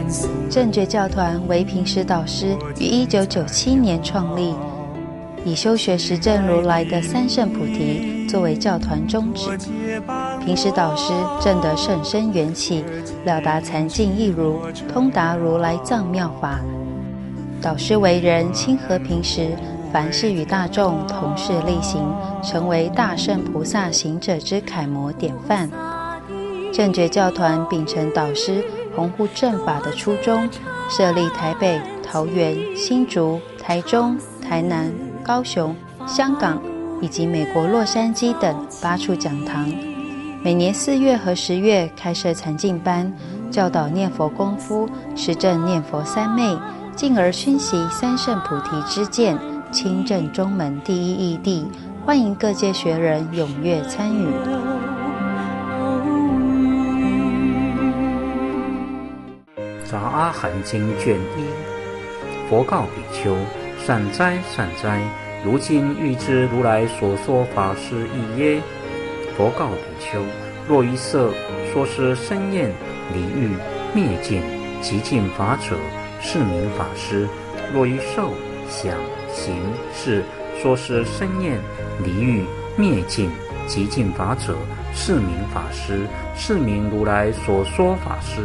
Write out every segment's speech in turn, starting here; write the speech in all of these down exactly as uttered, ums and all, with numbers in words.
正觉教团为平时导师于一九九七年创立，以修学实证如来的三圣菩提作为教团宗旨。平时导师证得甚深缘起，了达禅境义如，通达如来藏妙法。导师为人亲和平时，凡事与大众同事力行，成为大圣菩萨行者之楷模典范。正觉教团秉承导师弘护正法的初衷，设立台北、桃园、新竹、台中、台南、高雄、香港以及美国洛杉矶等八处讲堂。每年四月和十月开设禅境班，教导念佛功夫，实证念佛三昧，进而熏习三圣菩提之见，亲证中门第一义谛。欢迎各界学人踊跃参与。 杂阿含经卷一，佛告比丘：善哉善哉，如今欲知如来所说法是义耶？佛告比丘：若于色说是生厌离欲灭尽极尽法者，是名法师；若于受想行识说是生厌离欲灭尽极尽法者，是名法师，是名如来所说法师。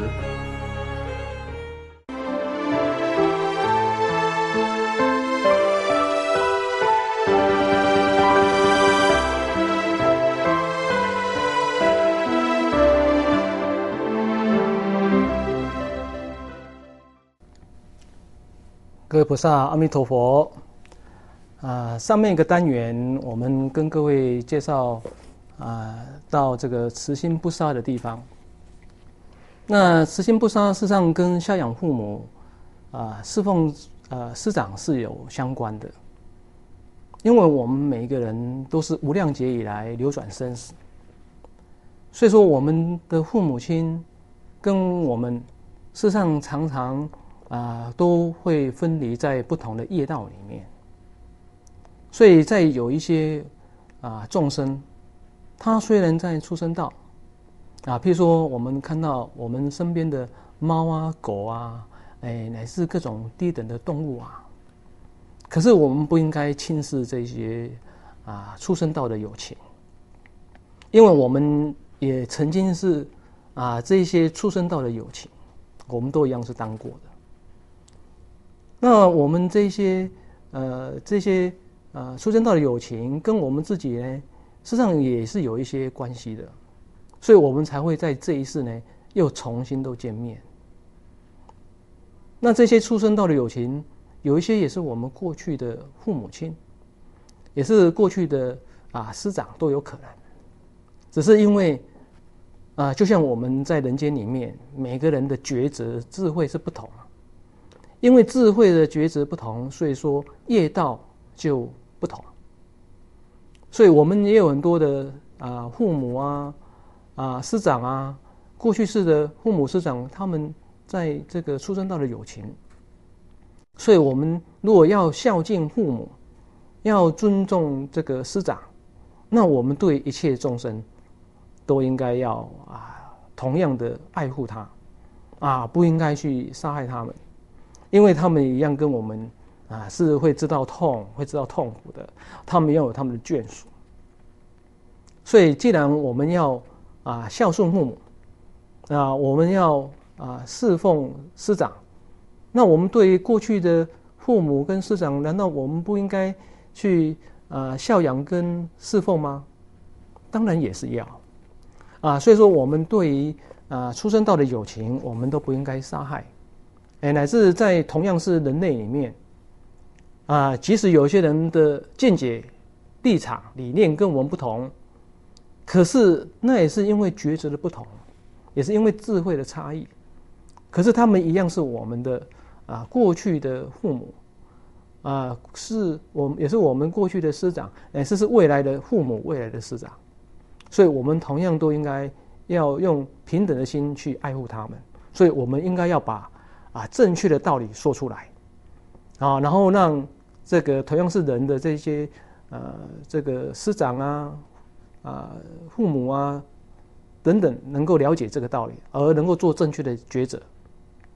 各位菩萨，阿弥陀佛。啊，上面一个单元，我们跟各位介绍啊，到这个慈心不杀的地方。那慈心不杀，事实上跟孝养父母啊、侍奉呃师长是有相关的，因为我们每一个人都是无量劫以来流转生死，所以说我们的父母亲跟我们事实上常常。啊、呃，都会分离在不同的业道里面，所以在有一些啊、呃、众生，他虽然在畜生道啊，譬如说我们看到我们身边的猫啊、狗啊，哎，乃至各种低等的动物啊，可是我们不应该轻视这些啊畜生道的有情，因为我们也曾经是啊这些畜生道的有情，我们都一样是当过的。那我们这些呃这些呃畜生道的友情跟我们自己呢，事实上也是有一些关系的，所以我们才会在这一世呢又重新都见面。那这些畜生道的友情，有一些也是我们过去的父母亲，也是过去的啊师长都有可能，只是因为啊，就像我们在人间里面，每个人的抉择智慧是不同。因为智慧的抉择不同，所以说业道就不同。所以我们也有很多的啊、呃、父母啊啊、呃、师长啊，过去世的父母师长，他们在这个畜生道的有情。所以我们如果要孝敬父母，要尊重这个师长，那我们对一切众生都应该要啊同样的爱护他啊，不应该去杀害他们。因为他们一样跟我们啊是会知道痛，会知道痛苦的，他们要有他们的眷属。所以，既然我们要啊孝顺父母，啊我们要啊侍奉师长，那我们对于过去的父母跟师长，难道我们不应该去啊孝养跟侍奉吗？当然也是要啊。所以说，我们对于啊畜生道的有情，我们都不应该杀害。哎，乃至在同样是人类里面，啊，即使有些人的见解、立场、理念跟我们不同，可是那也是因为抉择的不同，也是因为智慧的差异。可是他们一样是我们的啊过去的父母，啊，是我们也是我们过去的师长，乃至是未来的父母、未来的师长，所以我们同样都应该要用平等的心去爱护他们。所以我们应该要把啊，正确的道理说出来，啊，然后让这个同样是人的这些呃，这个师长啊、啊父母啊等等，能够了解这个道理，而能够做正确的抉择。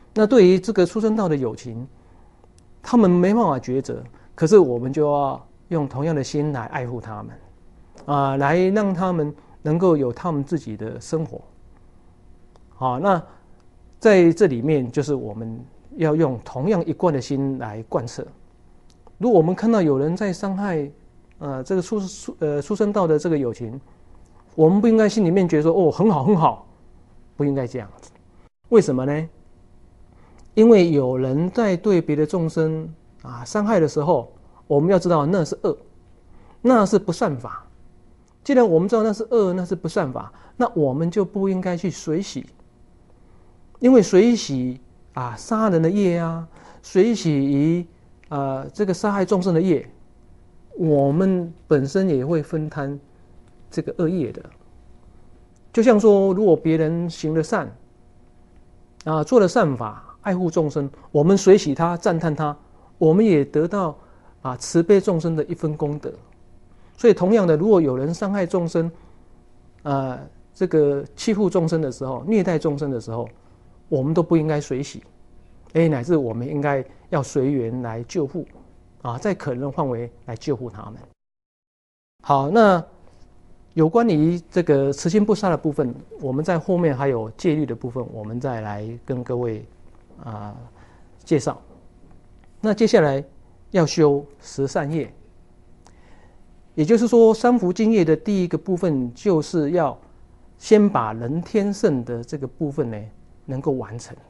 那对于这个出生道的有情，他们没办法抉择，可是我们就要用同样的心来爱护他们，啊，来让他们能够有他们自己的生活。好，那在这里面就是我们要用同样一贯的心来贯彻。如果我们看到有人在伤害，呃，这个出出呃出生道的这个有情，我们不应该心里面觉得说哦很好很好，不应该这样子。为什么呢？因为有人在对别的众生啊伤害的时候，我们要知道那是恶，那是不善法。既然我们知道那是恶，那是不善法，那我们就不应该去随喜，因为随喜啊杀人的业啊，随喜于啊这个杀害众生的业，我们本身也会分摊这个恶业的。就像说，如果别人行了善啊，做了善法，爱护众生，我们随喜他，赞叹他，我们也得到啊慈悲众生的一分功德。所以同样的，如果有人伤害众生，呃，这个欺负众生的时候，虐待众生的时候，我们都不应该随喜，哎，乃至我们应该要随缘来救护，啊，在可能的范围来救护他们。好，那有关于这个慈心不杀的部分，我们在后面还有戒律的部分，我们再来跟各位啊、呃、介绍。那接下来要修十善业，也就是说，三福净业的第一个部分，就是要先把人天圣的这个部分呢，能够完成。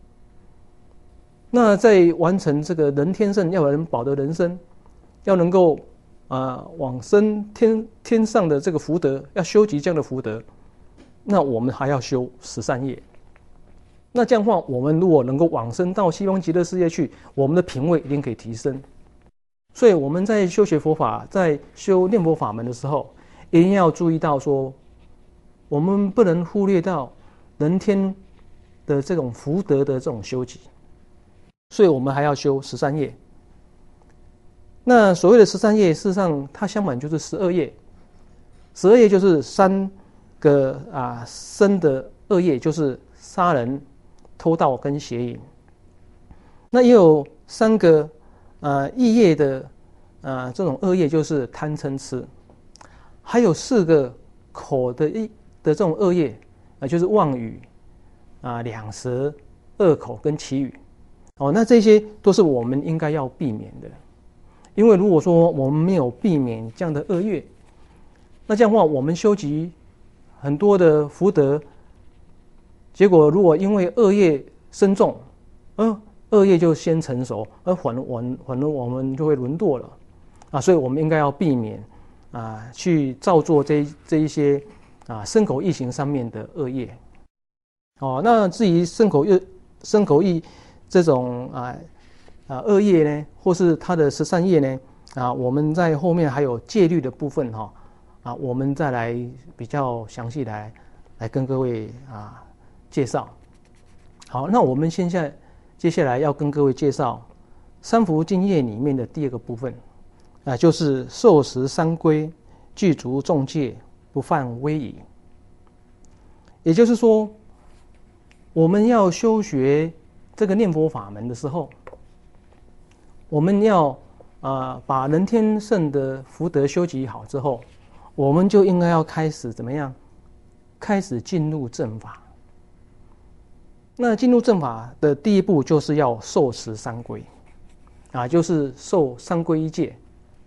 那在完成这个人天圣，要有人保得人生，要能够啊、呃、往生天天上的这个福德，要修集这样的福德，那我们还要修十善业。那这样的话，我们如果能够往生到西方极乐世界去，我们的品位一定可以提升。所以我们在修学佛法，在修念佛法门的时候，一定要注意到说，我们不能忽略到人天的这种福德的这种修集。所以我们还要修十善业。那所谓的十善业，事实上它相反就是十恶业。十恶业就是三个啊生的恶业，就是杀人、偷盗跟邪淫。那也有三个呃异业的呃这种恶业，就是贪嗔痴。还有四个口的一的这种恶业啊、呃，就是妄语啊、两舌、恶口跟绮语。哦，那这些都是我们应该要避免的，因为如果说我们没有避免这样的恶业，那这样的话，我们修集很多的福德，结果如果因为恶业深重，呃，恶业就先成熟，而反反反而我们就会沦堕了，啊，所以我们应该要避免啊，去造作这这一些啊身口意行上面的恶业。哦，那至于身口意身口意这种啊啊恶业呢，或是它的十善业呢，啊，我们在后面还有戒律的部分哈、哦，啊，我们再来比较详细来来跟各位啊介绍。好，那我们现在接下来要跟各位介绍三福净业里面的第二个部分，啊，就是受持三规，具足众戒，不犯威仪。也就是说，我们要修学这个念佛法门的时候，我们要啊、呃、把人天圣的福德修集好之后，我们就应该要开始怎么样？开始进入正法。那进入正法的第一步就是要受持三规，啊，就是受三皈依戒。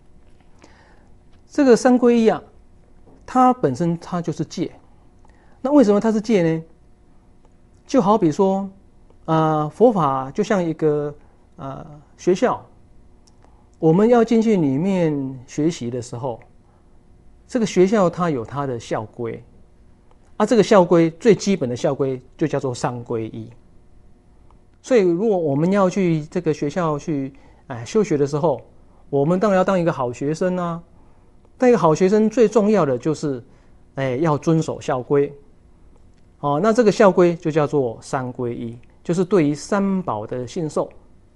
这个三皈依啊，它本身它就是戒。那为什么它是戒呢？就好比说，呃，佛法就像一个呃学校，我们要进去里面学习的时候，这个学校它有它的校规，啊，这个校规最基本的校规就叫做三皈依。所以，如果我们要去这个学校去哎修学的时候，我们当然要当一个好学生啊。当一个好学生最重要的就是哎要遵守校规。哦，那这个校规就叫做三皈依，就是对于三宝的信受。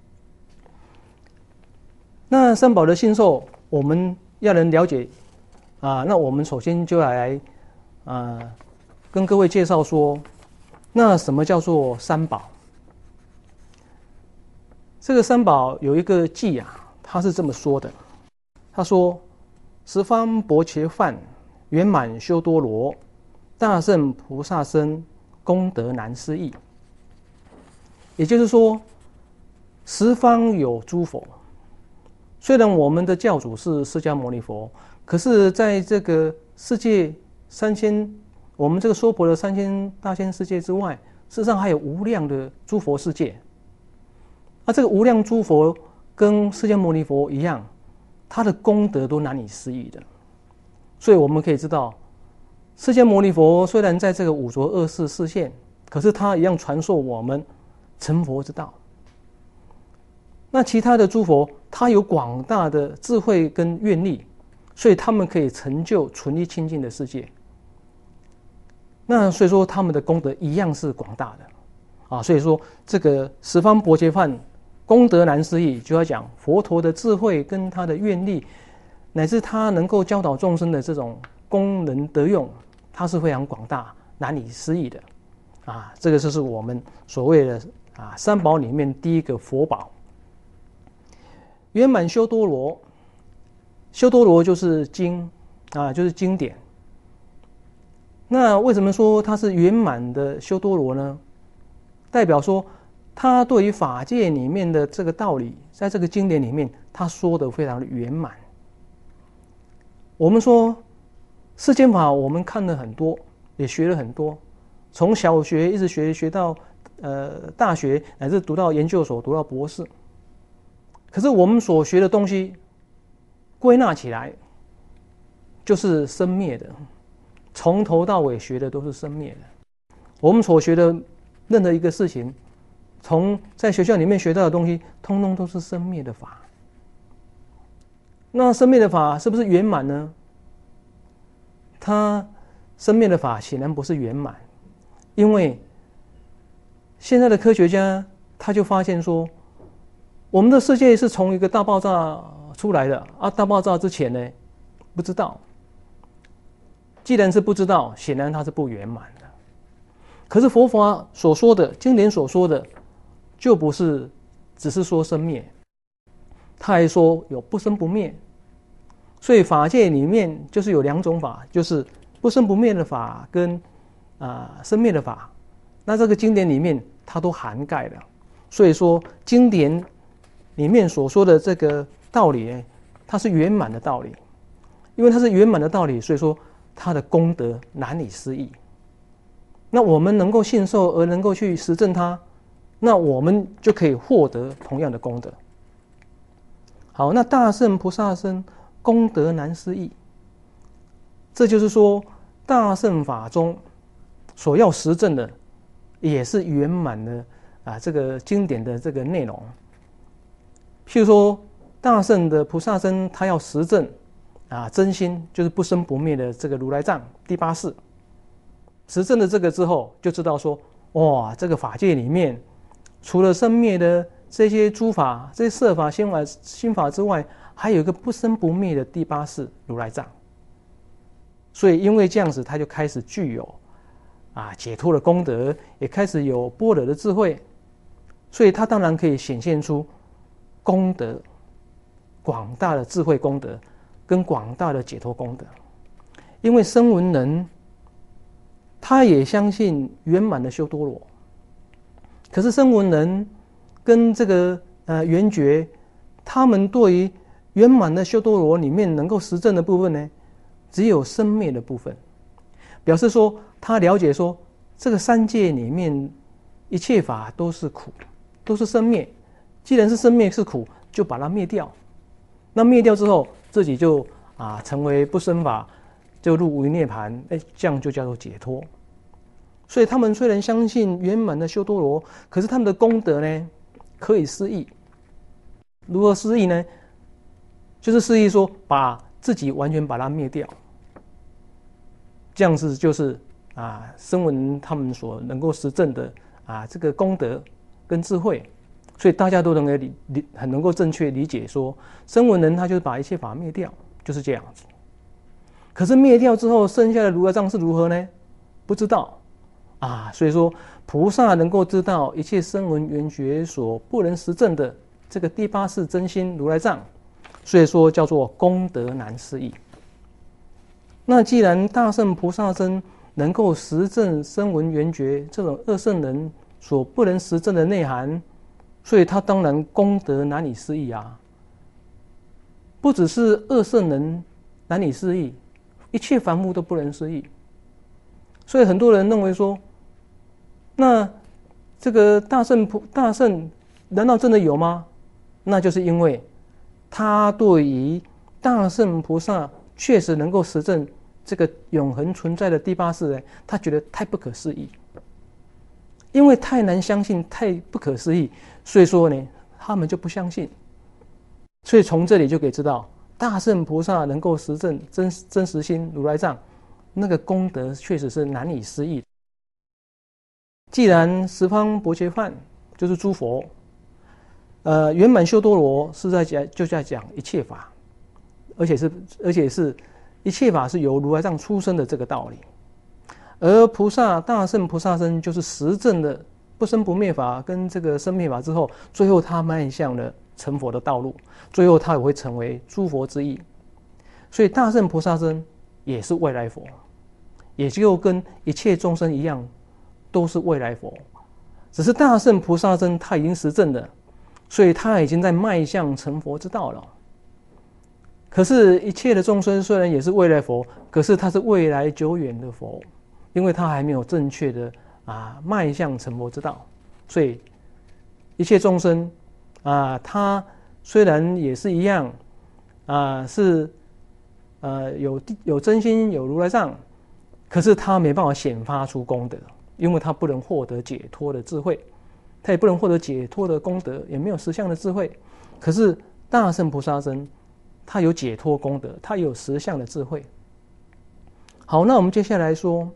那三宝的信受，我们要能了解啊，那我们首先就来啊跟各位介绍说，那什么叫做三宝？ 这个三宝有一个偈啊，他是这么说的，他说：十方薄伽梵，圆满修多罗，大圣菩萨身，功德难思议。也就是说，十方有诸佛，虽然我们的教主是释迦牟尼佛，可是在这个世界三千，我们这个娑婆的三千大千世界之外，事实上还有无量的诸佛世界。那这个无量诸佛跟释迦牟尼佛一样，他的功德都难以思议的。所以我们可以知道，释迦牟尼佛虽然在这个五浊恶世示现，可是他一样传授我们成佛之道。那其他的诸佛，他有广大的智慧跟愿力，所以他们可以成就纯一清净的世界。那所以说他们的功德一样是广大的啊。所以说这个十方薄伽梵功德难思议，就要讲佛陀的智慧跟他的愿力，乃至他能够教导众生的这种功能德用，它是非常广大难以思议的啊。这个就是我们所谓的啊三宝里面第一个佛宝。圆满修多罗，修多罗就是经啊，就是经典。那为什么说它是圆满的修多罗呢？代表说他对于法界里面的这个道理，在这个经典里面，他说的非常的圆满。我们说世间法，我们看了很多，也学了很多，从小学一直学学到呃大学，乃至读到研究所，读到博士。可是我们所学的东西，归纳起来，就是生灭的，从头到尾学的都是生灭的。我们所学的任何一个事情，从在学校里面学到的东西，通通都是生灭的法。那生灭的法是不是圆满呢？它生灭的法显然不是圆满，因为现在的科学家他就发现说，我们的世界是从一个大爆炸出来的啊，大爆炸之前呢，不知道。既然是不知道，显然它是不圆满的。可是佛法所说的，经典所说的，就不是只是说生灭，他还说有不生不灭。所以法界里面就是有两种法，就是不生不灭的法跟啊、呃、生灭的法。那这个经典里面它都涵盖了。所以说经典里面所说的这个道理呢，它是圆满的道理。因为它是圆满的道理，所以说它的功德难以思议。那我们能够信受而能够去实证它，那我们就可以获得同样的功德。好，那大圣菩萨身，功德难思议。这就是说，大乘法中所要实证的，也是圆满的啊，这个经典的这个内容。譬如说，大圣的菩萨身，他要实证啊，真心就是不生不灭的这个如来藏第八世。实证了这个之后，就知道说，哇，这个法界里面，除了生灭的这些诸法、这些色法、心法、心法之外，还有一个不生不灭的第八世如来藏。所以，因为这样子，他就开始具有啊解脱的功德，也开始有般若的智慧，所以他当然可以显现出功德广大的智慧功德，跟广大的解脱功德。因为声闻人，他也相信圆满的修多罗，可是声闻人跟这个呃圆觉，他们对于圆满的修多罗里面能够实证的部分呢，只有生灭的部分，表示说他了解说这个三界里面一切法都是苦，都是生灭。既然是生灭是苦，就把它灭掉。那灭掉之后，自己就啊成为不生法，就入无余涅槃，哎，这样就叫做解脱。所以他们虽然相信圆满的修多罗，可是他们的功德呢，可以思议。如何思议呢？就是思议说，把自己完全把它灭掉。这样子就是啊，声闻他们所能够实证的啊这个功德跟智慧。所以大家都能够理理很能够正确理解说，声闻人他就是把一切法灭掉，就是这样子。可是灭掉之后，剩下的如来藏是如何呢？不知道啊。所以说，菩萨能够知道一切声闻缘觉所不能实证的这个第八世真心如来藏，所以说叫做功德难思议。那既然大圣菩萨身能够实证声闻缘觉这种二圣人所不能实证的内涵，所以他当然功德难以思议啊。不只是二圣人难以思议，一切凡夫都不能思议。所以很多人认为说，那这个大圣菩大圣难道真的有吗？那就是因为他对于大圣菩萨确实能够实证这个永恒存在的第八世呢，他觉得太不可思议，因为太难相信，太不可思议，所以说呢，他们就不相信。所以从这里就可以知道，大圣菩萨能够实证真真实心如来藏，那个功德确实是难以思议。既然十方薄伽梵就是诸佛，呃，圆满修多罗是在讲就在讲一切法，而且是而且是一切法是由如来藏出生的这个道理。而菩萨大圣菩萨身就是实证的不生不灭法跟这个生灭法之后，最后他迈向了成佛的道路，最后他也会成为诸佛之一。所以大圣菩萨身也是未来佛，也就跟一切众生一样，都是未来佛。只是大圣菩萨身他已经实证了，所以他已经在迈向成佛之道了。可是，一切的众生虽然也是未来佛，可是他是未来久远的佛，因为他还没有正确的啊迈向成佛之道，所以一切众生啊，他虽然也是一样啊，是呃有有真心有如来藏，可是他没办法显发出功德，因为他不能获得解脱的智慧，他也不能获得解脱的功德，也没有实相的智慧。可是大圣菩萨身，他有解脱功德，他有实相的智慧。好，那我们接下来说，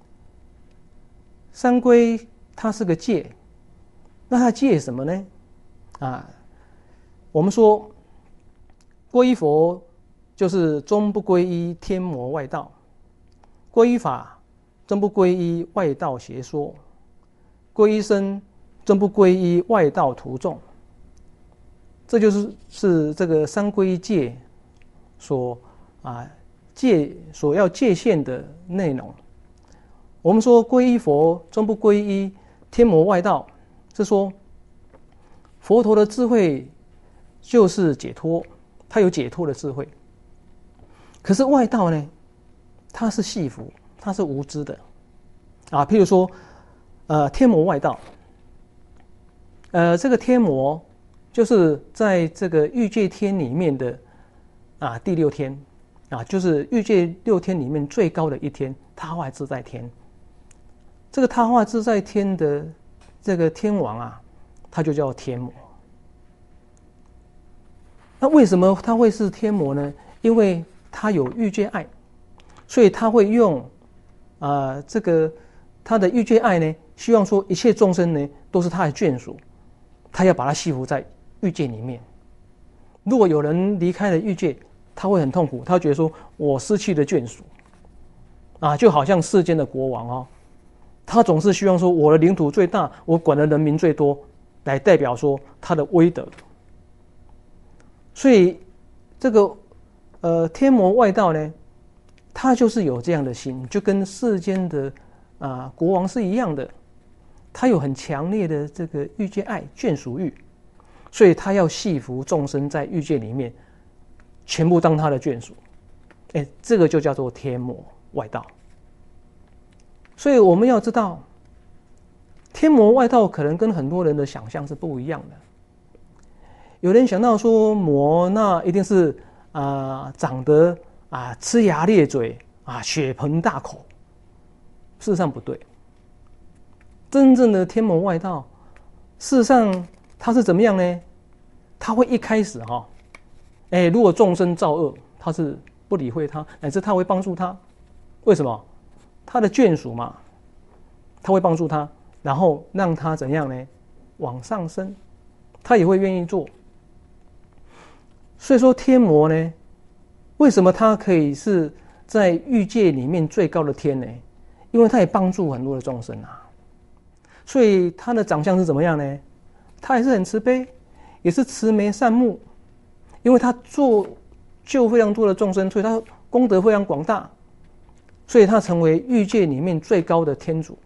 三皈它是个戒，那它戒什么呢？啊，我们说皈依佛就是终不皈依天魔外道，皈依法终不皈依外道邪说，皈依僧终不皈依外道徒众。这就是是这个三皈依戒所啊戒所要界限的内容。我们说皈依佛终不皈依天魔外道，是说佛陀的智慧就是解脱，他有解脱的智慧。可是外道呢，他是戏服，他是无知的啊。譬如说，呃，天魔外道，呃，这个天魔就是在这个欲界天里面的啊第六天啊，就是欲界六天里面最高的一天，他化自在天。这个他化自在天的这个天王啊，他就叫天魔。那为什么他会是天魔呢？因为他有欲界爱，所以他会用啊、呃、这个他的欲界爱呢，希望说一切众生呢都是他的眷属，他要把他系服在欲界里面。如果有人离开了欲界，他会很痛苦，他会觉得说我失去了眷属啊，就好像世间的国王哦，他总是希望说我的领土最大，我管的人民最多，来代表说他的威德。所以这个呃天魔外道呢，他就是有这样的心，就跟世间的啊、呃、国王是一样的，他有很强烈的这个欲界爱、眷属欲，所以他要系服众生在欲界里面，全部当他的眷属。哎，这个就叫做天魔外道。所以我们要知道，天魔外道可能跟很多人的想象是不一样的。有人想到说魔那一定是啊、呃、长得啊呲牙咧嘴啊血盆大口，事实上不对。真正的天魔外道，事实上他是怎么样呢？他会一开始哈、哦，哎，如果众生造恶，他是不理会他，乃至他会帮助他。为什么？他的眷属嘛，他会帮助他，然后让他怎样呢？往上升，他也会愿意做。所以说天魔呢，为什么他可以是在欲界里面最高的天呢？因为他也帮助很多的众生啊。所以他的长相是怎么样呢？他也是很慈悲， 也是慈眉善目，因为他做救非常多的众生，所以他功德非常广大，所以他成为欲界里面最高的天主。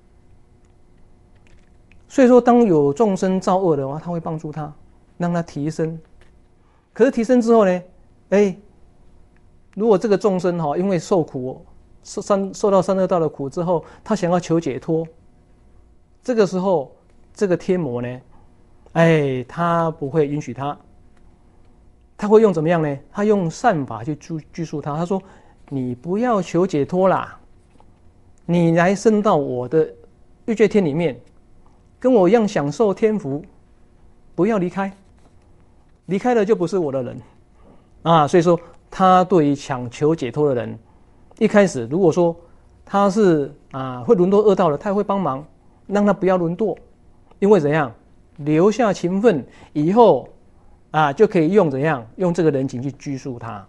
所以说，当有众生造恶的话，他会帮助他，让他提升。可是提升之后呢，哎，如果这个众生哈，因为受苦，受三受到三恶道的苦之后，他想要求解脱，这个时候，这个天魔呢，哎，他不会允许他，他会用怎么样呢？他用善法去拘拘束他。他说：“你不要求解脱啦，你来升到我的欲界天里面，跟我一样享受天福，不要离开。离开了就不是我的人啊。”所以说，他对于想求解脱的人，一开始如果说他是啊会沦堕恶道的，他也会帮忙，让他不要沦堕，因为怎样？留下情分以后啊，就可以用怎样用这个人情去拘束他。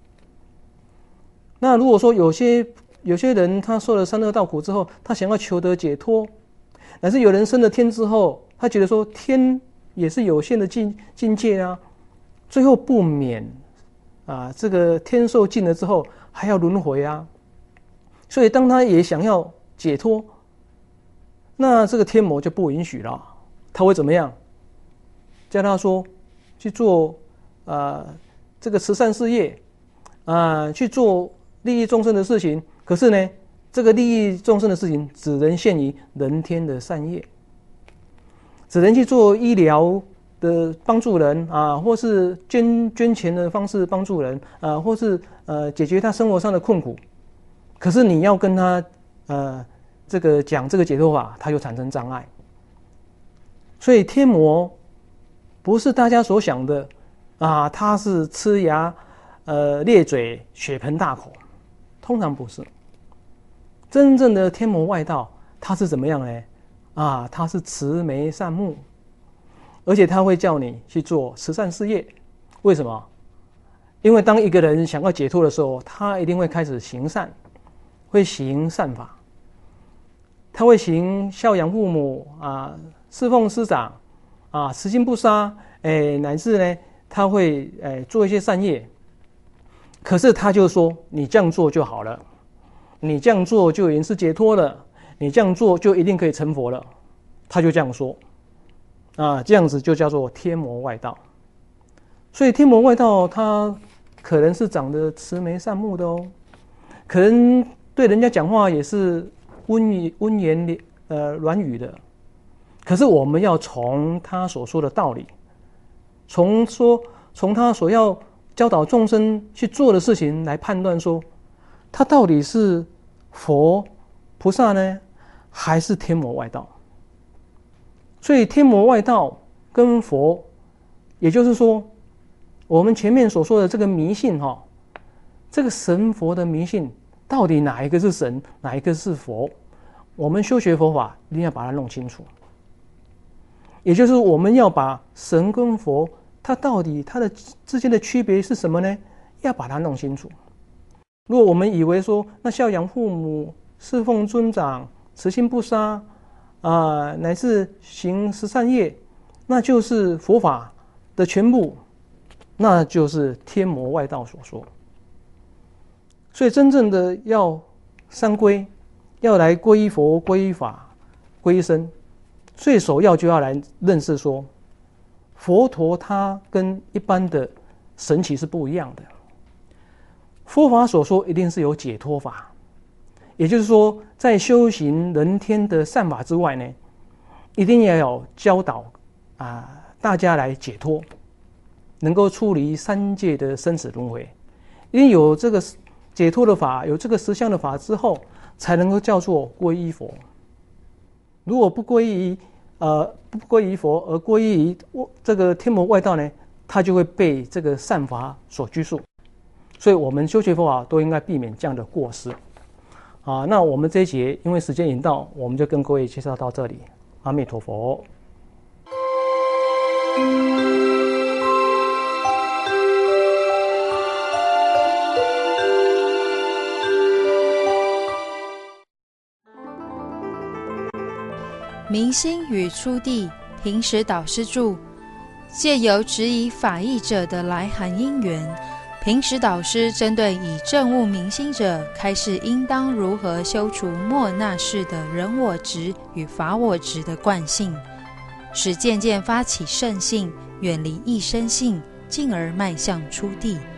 那如果说有些有些人他受了三恶道苦之后，他想要求得解脱，乃至有人升了天之后，他觉得说天也是有限的境境界啊，最后不免啊这个天寿尽了之后还要轮回啊，所以当他也想要解脱，那这个天魔就不允许了。他会怎么样？叫他说去做呃这个慈善事业啊、呃，去做利益众生的事情。可是呢，这个利益众生的事情只能限于人天的善业，只能去做医疗的帮助人啊，或是捐捐钱的方式帮助人啊，或是呃解决他生活上的困苦。可是你要跟他呃这个讲这个解脱法，他就产生障碍。所以天魔不是大家所想的啊，他是呲牙、呃咧嘴、血盆大口，通常不是。真正的天魔外道，他是怎么样呢？啊，他是慈眉善目，而且他会叫你去做慈善事业。为什么？因为当一个人想要解脱的时候，他一定会开始行善，会行善法，他会行孝养父母啊。侍奉师长啊，慈心不杀，哎，乃至呢，他会哎做一些善业。可是他就说，你这样做就好了，你这样做就已经是解脱了，你这样做就一定可以成佛了。他就这样说，啊，这样子就叫做天魔外道。所以天魔外道他可能是长得慈眉善目的哦，可能对人家讲话也是温温言呃软语的。可是我们要从他所说的道理，从说从他所要教导众生去做的事情来判断说，他到底是佛菩萨呢，还是天魔外道？所以天魔外道跟佛，也就是说，我们前面所说的这个迷信哈，这个神佛的迷信，到底哪一个是神，哪一个是佛？我们修学佛法一定要把它弄清楚。也就是我们要把神跟佛，它到底它的之间的区别是什么呢？要把它弄清楚。如果我们以为说，那孝养父母、侍奉尊长、慈心不杀啊、呃，乃至行十善业，那就是佛法的全部，那就是天魔外道所说。所以真正的要三皈，要来皈依佛、皈依法、皈依僧。最首要就要来认识说，佛陀他跟一般的神祇是不一样的。佛法所说一定是有解脱法，也就是说，在修行人天的善法之外呢，一定要有教导啊，大家来解脱，能够出离三界的生死轮回。因为有这个解脱的法，有这个实相的法之后，才能够叫做皈依佛。如果不皈依，呃，不皈依佛而皈依这个天魔外道呢，他就会被这个善法所拘束。所以我们修学佛法都应该避免这样的过失。啊，那我们这一节因为时间已到，我们就跟各位介绍到这里。阿弥陀佛。 明心与初地平时导师著， 借由质疑法义者的来函因缘，平时导师针对以证悟明心者，开示应当如何修除莫那式的人我执与法我执的惯性，使渐渐发起圣性，远离一生性，进而迈向初地。